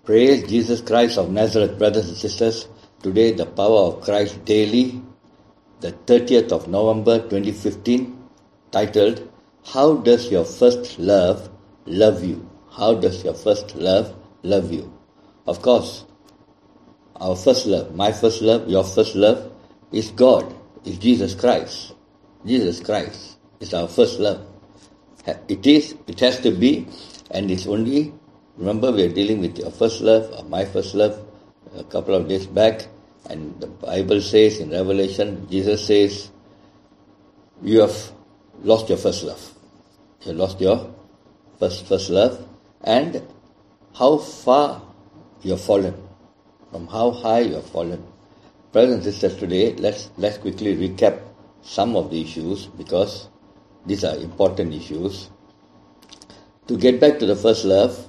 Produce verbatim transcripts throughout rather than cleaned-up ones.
Praise Jesus Christ of Nazareth, brothers and sisters. Today, the power of Christ daily, the thirtieth of November twenty fifteen, titled, How Does Your First Love Love You? How does your first love love you? Of course, our first love, my first love, your first love is God, is Jesus Christ. Jesus Christ is our first love. It is, it has to be, and it's only, remember we are dealing with your first love, or my first love, a couple of days back, and the Bible says in Revelation, Jesus says, you have lost your first love. You have lost your first, first love, and how far you have fallen, from how high you have fallen. Brothers and sisters, today, let's, let's quickly recap some of the issues, because these are important issues. To get back to the first love,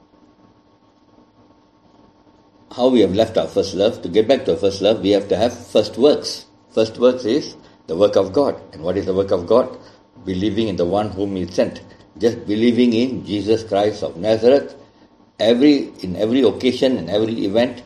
how we have left our first love, to get back to our first love, we have to have first works. First works is the work of God. And what is the work of God? Believing in the one whom He sent. Just believing in Jesus Christ of Nazareth, every in every occasion and every event,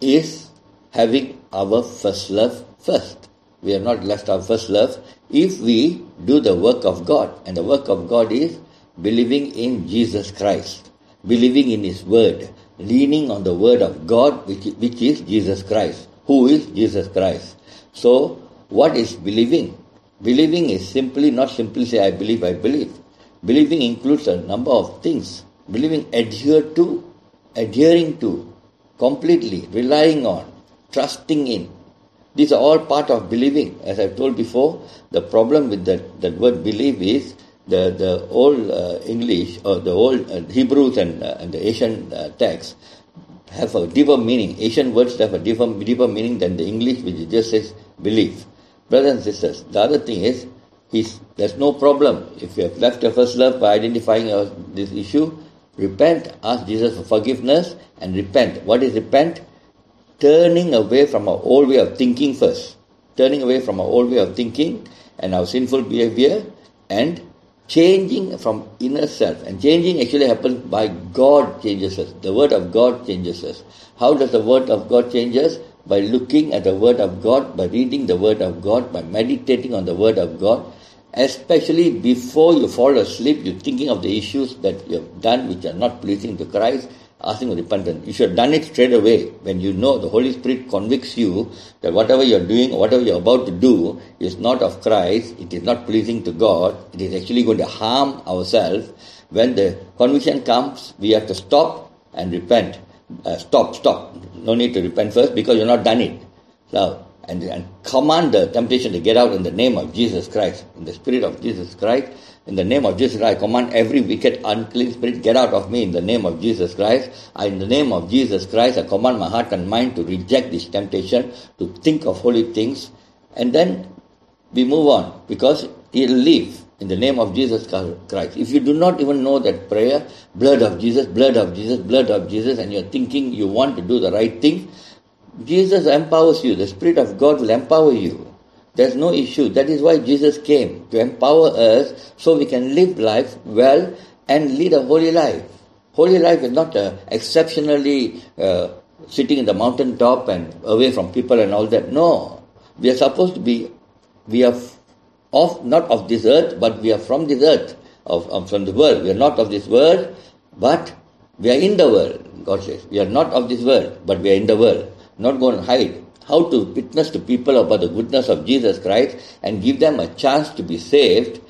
is having our first love first. We have not left our first love if we do the work of God. And the work of God is believing in Jesus Christ, believing in His Word, leaning on the Word of God, which, which is Jesus Christ. Who is Jesus Christ? So, what is believing? Believing is simply, not simply say, I believe, I believe. Believing includes a number of things. Believing adhere to, adhering to, completely, relying on, trusting in. These are all part of believing. As I've told before, the problem with that, that word believe is the, the old uh, English, or the old uh, Hebrews and, uh, and the Asian uh, texts have a deeper meaning. Asian words have a deeper, deeper meaning than the English, which just says believe. Brothers and sisters, the other thing is, he's, there's no problem. If you have left your first love by identifying uh, this issue, repent, ask Jesus for forgiveness, and repent. What is repent? Turning away from our old way of thinking first. Turning away from our old way of thinking and our sinful behavior, and changing from inner self. And changing actually happens by God changes us. The Word of God changes us. How does the Word of God change us? By looking at the Word of God, by reading the Word of God, by meditating on the Word of God. Especially before you fall asleep, you're thinking of the issues that you have done which are not pleasing to Christ, asking for repentance. You should have done it straight away when you know the Holy Spirit convicts you that whatever you're doing, whatever you're about to do is not of Christ, it is not pleasing to God, it is actually going to harm ourselves. When the conviction comes, we have to stop and repent. Uh, stop, stop. No need to repent first because you're not done it. So, and, and command the temptation to get out in the name of Jesus Christ, in the Spirit of Jesus Christ. In the name of Jesus Christ, I command every wicked, unclean spirit, get out of me in the name of Jesus Christ. I, in the name of Jesus Christ, I command my heart and mind to reject this temptation, to think of holy things, and then we move on, because it'll leave in the name of Jesus Christ. If you do not even know that prayer, blood of Jesus, blood of Jesus, blood of Jesus, and you're thinking you want to do the right thing, Jesus empowers you. The Spirit of God will empower you. There's no issue. That is why Jesus came, to empower us so we can live life well and lead a holy life. Holy life is not uh, exceptionally uh, sitting in the mountaintop and away from people and all that. No. We are supposed to be, we are of, not of this earth, but we are from this earth, of, of from the world. We are not of this world, but we are in the world, God says. We are not of this world, but we are in the world. Not going to hide. How to witness to people about the goodness of Jesus Christ and give them a chance to be saved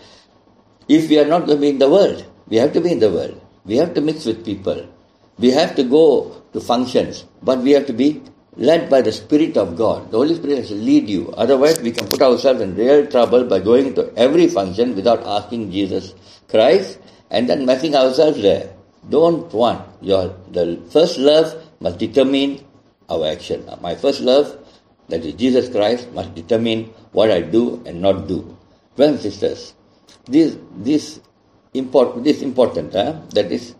if we are not going to be in the world. We have to be in the world. We have to mix with people. We have to go to functions, but we have to be led by the Spirit of God. The Holy Spirit has to lead you. Otherwise, we can put ourselves in real trouble by going to every function without asking Jesus Christ and then messing ourselves there. Don't want. Your the first love must determine our action. My first love, that is Jesus Christ, must determine what I do and not do. Brothers and sisters, this this important this important, huh? That is,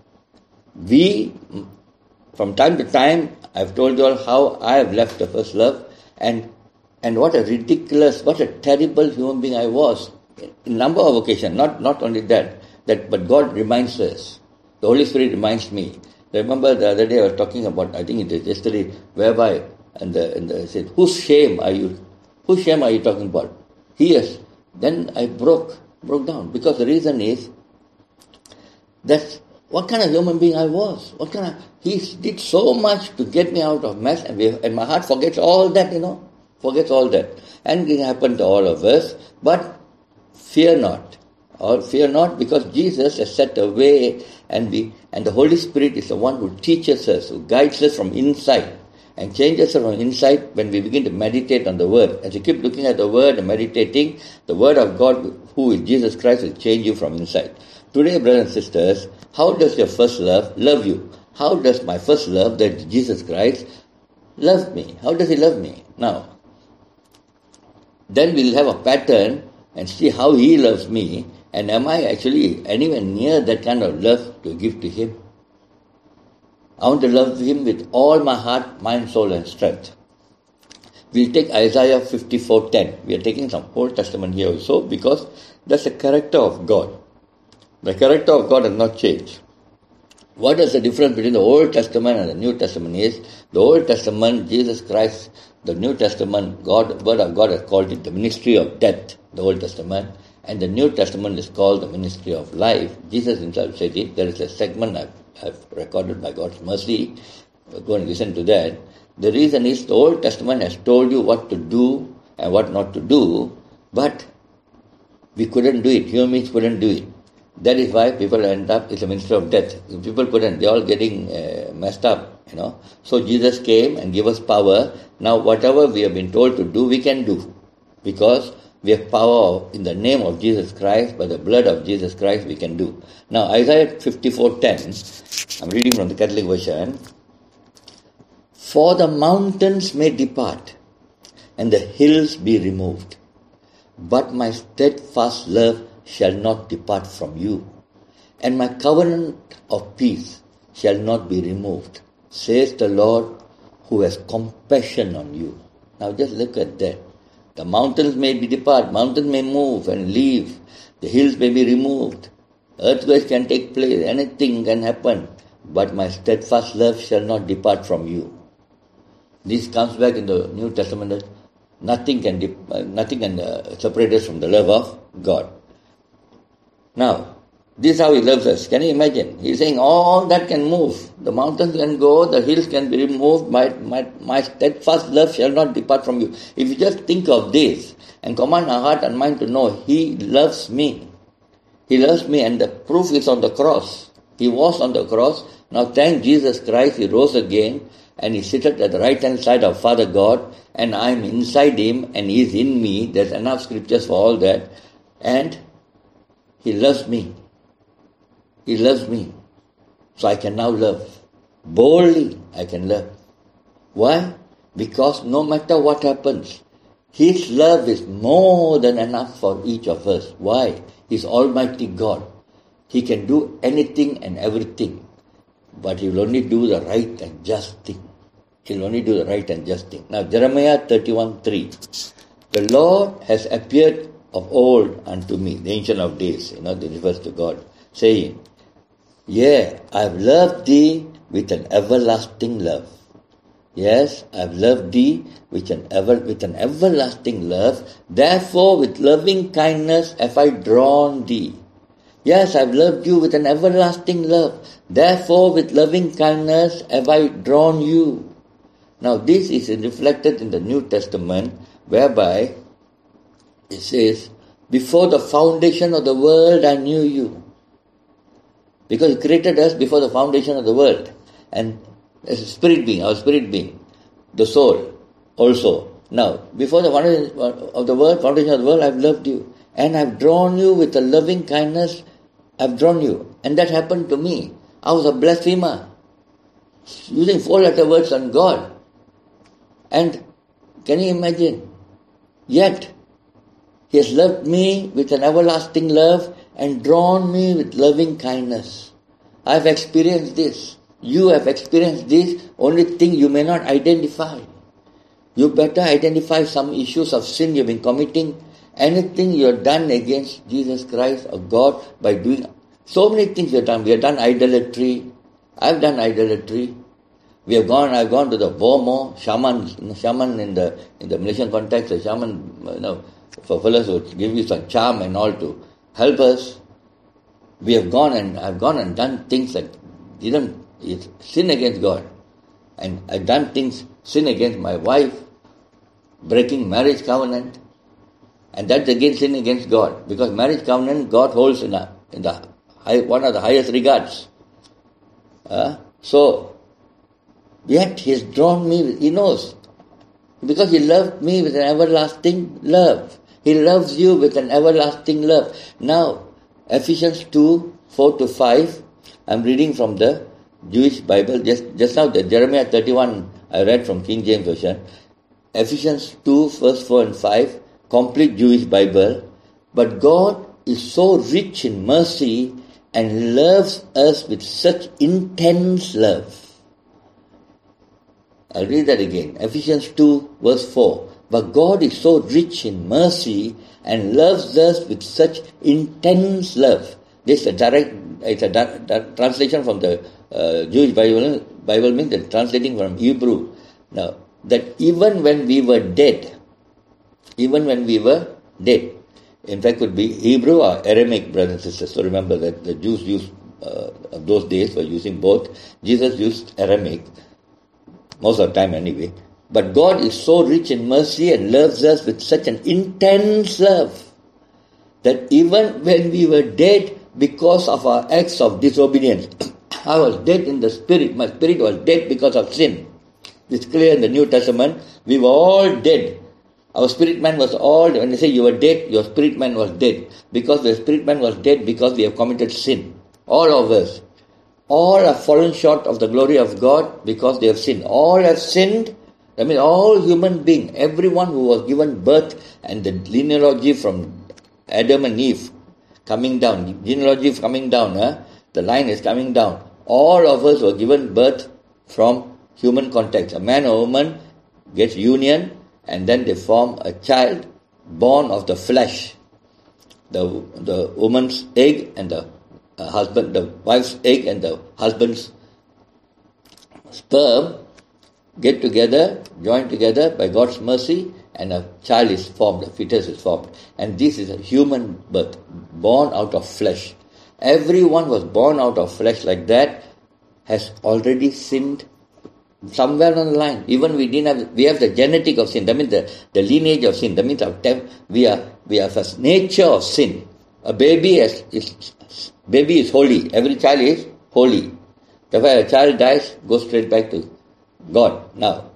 we from time to time, I've told you all how I have left the first love, and and what a ridiculous, what a terrible human being I was in a number of occasions. Not not only that, that but God reminds us. The Holy Spirit reminds me Remember the other day I was talking about, I think it is yesterday, whereby, and the, and the said, whose shame are you, whose shame are you talking about? Yes. Then I broke, broke down, because the reason is, that's what kind of human being I was. What kind of, he did so much to get me out of mess, and, we, and my heart forgets all that, you know, forgets all that. And it happened to all of us, but fear not. Or fear not, because Jesus has set a way, and we, and the Holy Spirit is the one who teaches us, who guides us from inside, and changes us from inside when we begin to meditate on the Word. As you keep looking at the Word and meditating, the Word of God, who is Jesus Christ, will change you from inside. Today, brothers and sisters, how does your first love love you? How does my first love, that is Jesus Christ, love me? How does He love me? Now, then we'll have a pattern and see how He loves me. And am I actually anywhere near that kind of love to give to Him? I want to love Him with all my heart, mind, soul and strength. We'll take Isaiah fifty-four ten. We are taking some Old Testament here also, because that's the character of God. The character of God has not changed. What is the difference between the Old Testament and the New Testament is, the Old Testament, Jesus Christ, the New Testament, God, Word of God has called it the ministry of death, the Old Testament. And the New Testament is called the ministry of life. Jesus himself said it. There is a segment I've, I've recorded by God's mercy. Go and listen to that. The reason is the Old Testament has told you what to do and what not to do, but we couldn't do it. Human beings couldn't do it. That is why people end up, it's a ministry of death. People couldn't. They're all getting uh, messed up, you know. So Jesus came and gave us power. Now whatever we have been told to do, we can do. Because we have power in the name of Jesus Christ, by the blood of Jesus Christ we can do. Now Isaiah fifty-four ten, I'm reading from the Catholic version. For the mountains may depart, and the hills be removed, but my steadfast love shall not depart from you, and my covenant of peace shall not be removed, says the Lord, who has compassion on you. Now just look at that. The mountains may be depart, mountains may move and leave, the hills may be removed, earthquakes can take place, anything can happen, but my steadfast love shall not depart from you. This comes back in the New Testament that nothing can dip, uh, nothing can uh, separate us from the love of God. Now, this is how He loves us. Can you imagine? He's saying all that can move. The mountains can go, the hills can be removed, my, my, my steadfast love shall not depart from you. If you just think of this and command our heart and mind to know He loves me. He loves me, and the proof is on the cross. He was on the cross. Now thank Jesus Christ, He rose again and He seated at the right hand side of Father God, and I am inside Him and He is in me. There's enough scriptures for all that. And He loves me. He loves me. So I can now love. Boldly I can love. Why? Because no matter what happens, His love is more than enough for each of us. Why? He's Almighty God. He can do anything and everything. But He will only do the right and just thing. He will only do the right and just thing. Now Jeremiah thirty-one three. The Lord has appeared of old unto me, the Ancient of Days, you know, that refers to God, saying, Yea, I have loved thee with an everlasting love. Yes, I have loved thee with an ever with an everlasting love. Therefore, with loving kindness have I drawn thee. Yes, I have loved you with an everlasting love. Therefore, with loving kindness have I drawn you. Now, this is reflected in the New Testament, whereby it says, before the foundation of the world I knew you. Because He created us before the foundation of the world. And as a spirit being, our spirit being, the soul also. Now, before the foundation of the world, foundation of the world, I've loved you. And I've drawn you with a loving kindness. I've drawn you. And that happened to me. I was a blasphemer, using four-letter words on God. And can you imagine? Yet, He has loved me with an everlasting love and drawn me with loving kindness. I have experienced this. You have experienced this. Only thing you may not identify. You better identify some issues of sin you've been committing. Anything you have done against Jesus Christ or God by doing so many things you have done. We have done idolatry. I've done idolatry. We have gone, I've gone to the Bomo, shaman, shaman in the in the Malaysian context, the shaman, you know, for fellows who give you some charm and all to help us. We have gone and I've gone and done things that didn't it's sin against God. And I've done things, sin against my wife, breaking marriage covenant. And that's again sin against God. Because marriage covenant, God holds in, a, in the high, one of the highest regards. Uh, so, yet He has drawn me, He knows. Because He loved me with an everlasting love. He loves you with an everlasting love. Now, Ephesians two, four to five, I'm reading from the Jewish Bible. Just, just now, the Jeremiah thirty-one, I read from King James Version. Ephesians two, verse four and five, complete Jewish Bible. But God is so rich in mercy and loves us with such intense love. I'll read that again. Ephesians two, verse four. But God is so rich in mercy and loves us with such intense love. This is a direct, it's a da, da, translation from the uh, Jewish Bible. Bible means that translating from Hebrew. Now, that even when we were dead, even when we were dead, in fact, could be Hebrew or Aramaic, brothers and sisters. So remember that the Jews used uh, of those days were using both. Jesus used Aramaic, most of the time anyway. But God is so rich in mercy and loves us with such an intense love that even when we were dead because of our acts of disobedience, I was dead in the spirit. My spirit was dead because of sin. It's clear in the New Testament. We were all dead. Our spirit man was all, when they say you were dead, your spirit man was dead. Because the spirit man was dead because we have committed sin. All of us. All have fallen short of the glory of God because they have sinned. All have sinned. I mean, all human beings, everyone who was given birth and the genealogy from Adam and Eve coming down, genealogy coming down, huh? The line is coming down. All of us were given birth from human context. A man or woman gets union and then they form a child born of the flesh. The, the woman's egg and the uh, husband, the wife's egg and the husband's sperm get together, join together by God's mercy, and a child is formed, a fetus is formed. And this is a human birth, born out of flesh. Everyone was born out of flesh like that, has already sinned somewhere on the line. Even we didn't have, we have the genetic of sin. That means the, the lineage of sin. That means our temp, we are we have a nature of sin. A baby is, is baby is holy. Every child is holy. Therefore, a child dies, goes straight back to God. Now,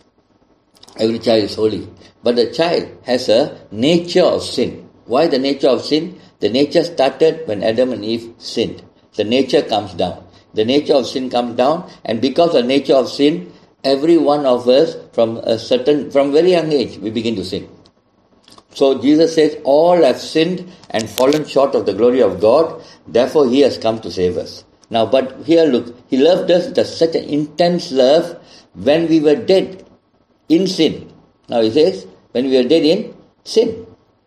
every child is holy. But the child has a nature of sin. Why the nature of sin? The nature started when Adam and Eve sinned. The nature comes down. The nature of sin comes down, and because of the nature of sin, every one of us from a certain, from very young age, we begin to sin. So Jesus says, all have sinned and fallen short of the glory of God. Therefore, He has come to save us. Now, but here look, He loved us with such an intense love when we were dead in sin. Now He says, when we were dead in sin,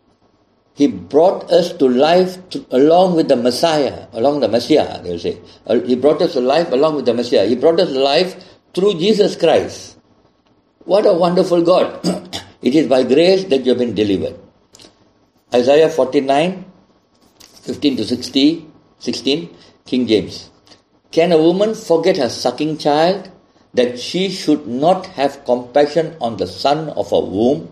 He brought us to life to, along with the Messiah, along the Messiah, they will say. He brought us to life along with the Messiah. He brought us to life through Jesus Christ. What a wonderful God. It is by grace that you have been delivered. Isaiah forty-nine, fifteen to sixteen, King James. Can a woman forget her sucking child, that she should not have compassion on the son of her womb?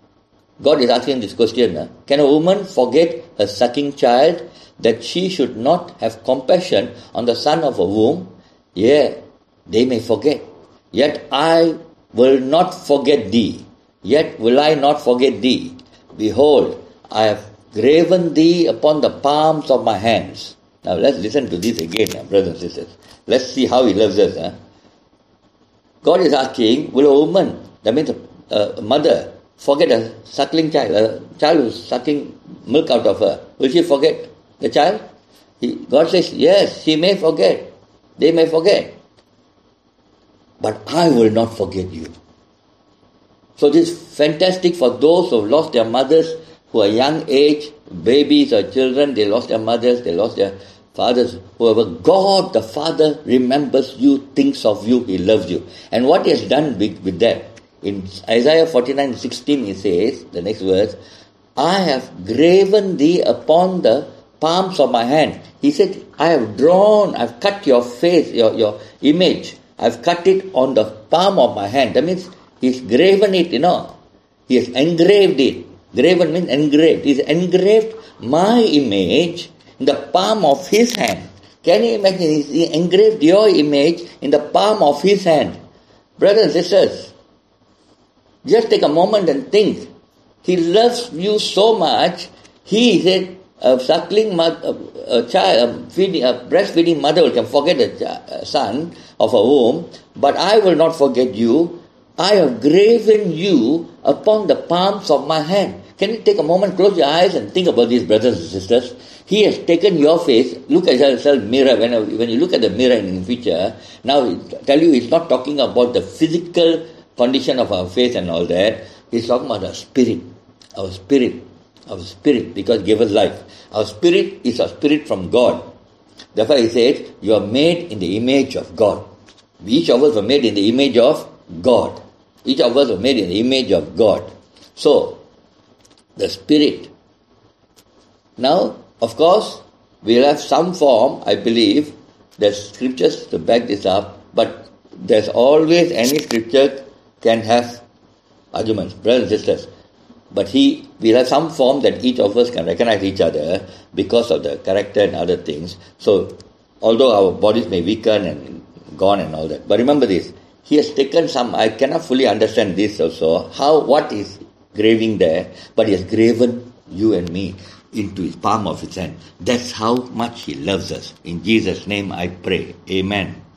God is asking this question. Huh? Can a woman forget her sucking child, that she should not have compassion on the son of her womb? Yeah, they may forget. Yet I will not forget thee. Yet will I not forget thee. Behold, I have graven thee upon the palms of my hands. Now let's listen to this again, brothers and sisters. Let's see how He loves us. Huh? God is asking, will a woman, that means a, a mother, forget a suckling child, a child who's sucking milk out of her? Will she forget the child? He, God says, yes, she may forget. They may forget. But I will not forget you. So this is fantastic for those who have lost their mothers, who are young age, babies or children, they lost their mothers, they lost their fathers, whoever, God the Father remembers you, thinks of you, He loves you. And what He has done with, with that, in Isaiah forty-nine sixteen He says, the next verse, I have graven thee upon the palms of my hand. He said, I have drawn, I've cut your face, your, your image. I've cut it on the palm of my hand. That means He's graven it, you know. He has engraved it. Graven means engraved. He's engraved my image in the palm of His hand. Can you imagine? He engraved your image in the palm of His hand. Brothers and sisters, just take a moment and think. He loves you so much. He said, a suckling mother, a child, a, feeding, a breastfeeding mother can forget a son of a womb, but I will not forget you. I have graven you upon the palms of my hand. Can you take a moment, close your eyes and think about these, brothers and sisters? He has taken your face. Look at yourself mirror. When, when you look at the mirror in the future, now I tell you, he's not talking about the physical condition of our face and all that. He's talking about our spirit. Our spirit. Our spirit, because He gave us life. Our spirit is a spirit from God. Therefore He said, you are made in the image of God. Each of us were made in the image of God. Each of us were made in the image of God. So, the spirit. Now, of course, we'll have some form, I believe, there's scriptures to back this up, but there's always, any scripture can have arguments, brothers and sisters. But he will have some form that each of us can recognize each other because of the character and other things. So, although our bodies may weaken and gone and all that, but remember this, He has taken some, I cannot fully understand this also, how, what is graving there, but He has graven you and me into His palm of His hand. That's how much He loves us. In Jesus' name I pray. Amen.